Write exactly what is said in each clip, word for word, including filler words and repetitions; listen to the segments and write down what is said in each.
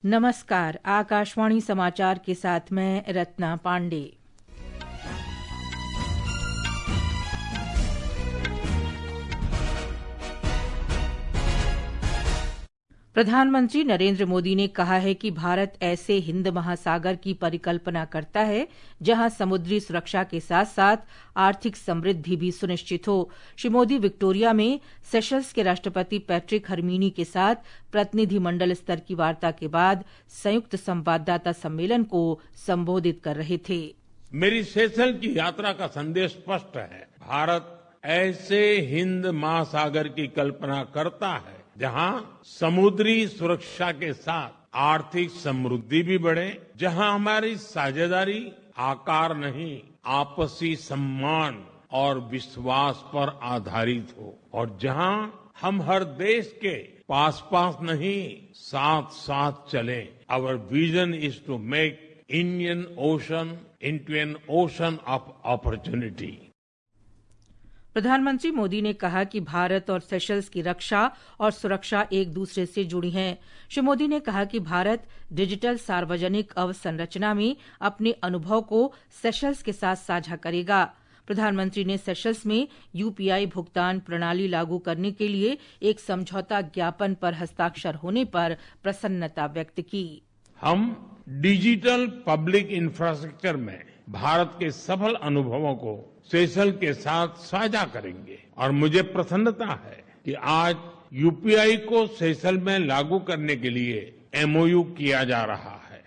नमस्कार, आकाशवाणी समाचार के साथ मैं रत्ना पांडे। प्रधानमंत्री नरेंद्र मोदी ने कहा है कि भारत ऐसे हिंद महासागर की परिकल्पना करता है जहां समुद्री सुरक्षा के साथ साथ आर्थिक समृद्धि भी सुनिश्चित हो। श्री मोदी विक्टोरिया में सेशल्स के राष्ट्रपति पैट्रिक हरमीनी के साथ प्रतिनिधिमंडल स्तर की वार्ता के बाद संयुक्त संवाददाता सम्मेलन को संबोधित कर रहे थे। मेरी सेशल की यात्रा का संदेश स्पष्ट है। भारत ऐसे हिंद महासागर की कल्पना करता है जहां समुद्री सुरक्षा के साथ आर्थिक समृद्धि भी बढ़े, जहां हमारी साझेदारी आकार नहीं आपसी सम्मान और विश्वास पर आधारित हो, और जहां हम हर देश के पास पास नहीं साथ साथ चले। Our vision is to make Indian ocean into an ocean of opportunity. प्रधानमंत्री मोदी ने कहा कि भारत और सेशल्स की रक्षा और सुरक्षा एक दूसरे से जुड़ी हैं। श्री मोदी ने कहा कि भारत डिजिटल सार्वजनिक अवसंरचना में अपने अनुभव को सेशल्स के साथ साझा करेगा। प्रधानमंत्री ने सेशल्स में यूपीआई भुगतान प्रणाली लागू करने के लिए एक समझौता ज्ञापन पर हस्ताक्षर होने पर प्रसन्नता व्यक्त की। हम डिजिटल पब्लिक इंफ्रास्ट्रक्चर में भारत के सफल अनुभवों को सेशल के साथ साझा करेंगे, और मुझे प्रसन्नता है कि आज यूपीआई को सेशल में लागू करने के लिए एमओयू किया जा रहा है।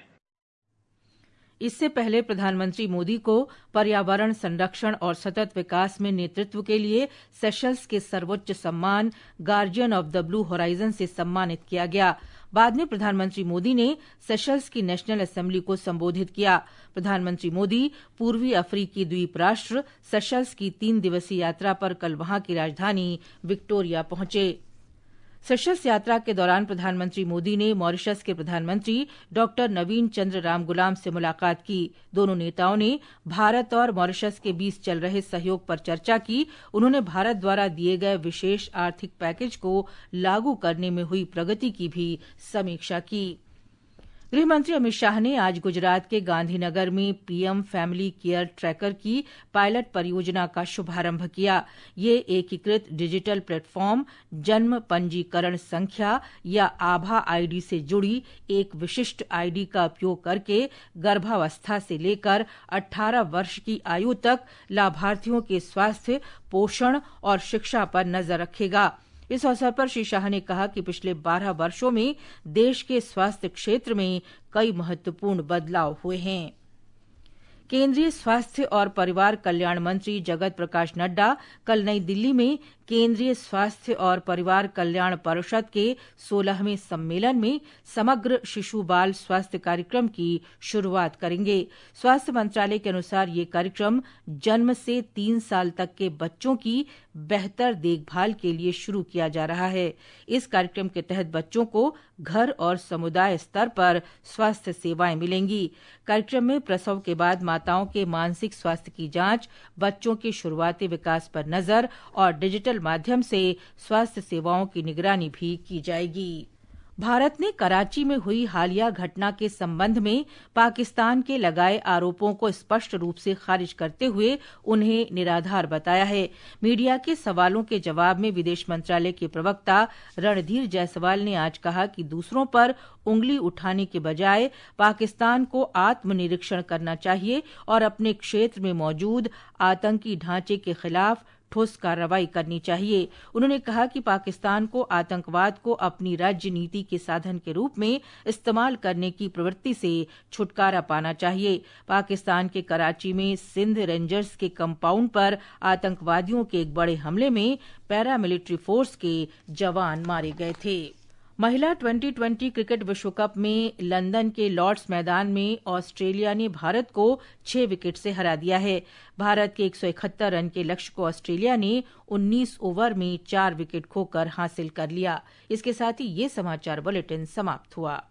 इससे पहले प्रधानमंत्री मोदी को पर्यावरण संरक्षण और सतत विकास में नेतृत्व के लिए सेशल्स के सर्वोच्च सम्मान guardian of the blue horizon से सम्मानित किया गया। बाद में प्रधानमंत्री मोदी ने सेशल्स की नेशनल असेंबली को संबोधित किया। प्रधानमंत्री मोदी पूर्वी अफ्रीकी द्वीप राष्ट्र सेशल्स की तीन दिवसीय यात्रा पर कल वहां की राजधानी विक्टोरिया पहुंचे। सेशल्स यात्रा के दौरान प्रधानमंत्री मोदी ने मॉरिशस के प्रधानमंत्री डॉक्टर नवीन चंद्र रामगुलाम से मुलाकात की। दोनों नेताओं ने भारत और मॉरिशस के बीच चल रहे सहयोग पर चर्चा की। उन्होंने भारत द्वारा दिए गए विशेष आर्थिक पैकेज को लागू करने में हुई प्रगति की भी समीक्षा की। गृहमंत्री अमित शाह ने आज गुजरात के गांधीनगर में पीएम फैमिली केयर ट्रैकर की पायलट परियोजना का शुभारंभ किया। ये एकीकृत डिजिटल प्लेटफॉर्म जन्म पंजीकरण संख्या या आभा आईडी से जुड़ी एक विशिष्ट आईडी का उपयोग करके गर्भावस्था से लेकर अठारह वर्ष की आयु तक लाभार्थियों के स्वास्थ्य, पोषण और शिक्षा पर नजर रखेगा। इस अवसर पर श्री शाह ने कहा कि पिछले बारह वर्षों में देश के स्वास्थ्य क्षेत्र में कई महत्वपूर्ण बदलाव हुए हैं। केंद्रीय स्वास्थ्य और परिवार कल्याण मंत्री जगत प्रकाश नड्डा कल नई दिल्ली में केंद्रीय स्वास्थ्य और परिवार कल्याण परिषद के सोलहवें सम्मेलन में समग्र शिशु बाल स्वास्थ्य कार्यक्रम की शुरुआत करेंगे। स्वास्थ्य मंत्रालय के अनुसार ये कार्यक्रम जन्म से तीन साल तक के बच्चों की बेहतर देखभाल के लिए शुरू किया जा रहा है। इस कार्यक्रम के तहत बच्चों को घर और समुदाय स्तर पर स्वास्थ्य सेवाएं मिलेंगी। कार्यक्रम में प्रसव के बाद माताओं के मानसिक स्वास्थ्य की जांच, बच्चों के शुरुआती विकास पर नजर और डिजिटल माध्यम से स्वास्थ्य सेवाओं की निगरानी भी की जाएगी। भारत ने कराची में हुई हालिया घटना के संबंध में पाकिस्तान के लगाए आरोपों को स्पष्ट रूप से खारिज करते हुए उन्हें निराधार बताया है। मीडिया के सवालों के जवाब में विदेश मंत्रालय के प्रवक्ता रणधीर जायसवाल ने आज कहा कि दूसरों पर उंगली उठाने के बजाय पाकिस्तान को आत्मनिरीक्षण करना चाहिए और अपने क्षेत्र में मौजूद आतंकी ढांचे के खिलाफ ठोस कार्रवाई करनी चाहिए। उन्होंने कहा कि पाकिस्तान को आतंकवाद को अपनी राज्य नीति के साधन के रूप में इस्तेमाल करने की प्रवृत्ति से छुटकारा पाना चाहिए। पाकिस्तान के कराची में सिंध रेंजर्स के कंपाउंड पर आतंकवादियों के एक बड़े हमले में पैरामिलिट्री फोर्स के जवान मारे गए थे। महिला ट्वेंटी ट्वेंटी क्रिकेट विश्व कप में लंदन के लॉर्ड्स मैदान में ऑस्ट्रेलिया ने भारत को छह विकेट से हरा दिया है। भारत के एक सौ इकहत्तर रन के लक्ष्य को ऑस्ट्रेलिया ने उन्नीस ओवर में चार विकेट खोकर हासिल कर लिया। इसके साथ ही ये समाचार बुलेटिन समाप्त हुआ।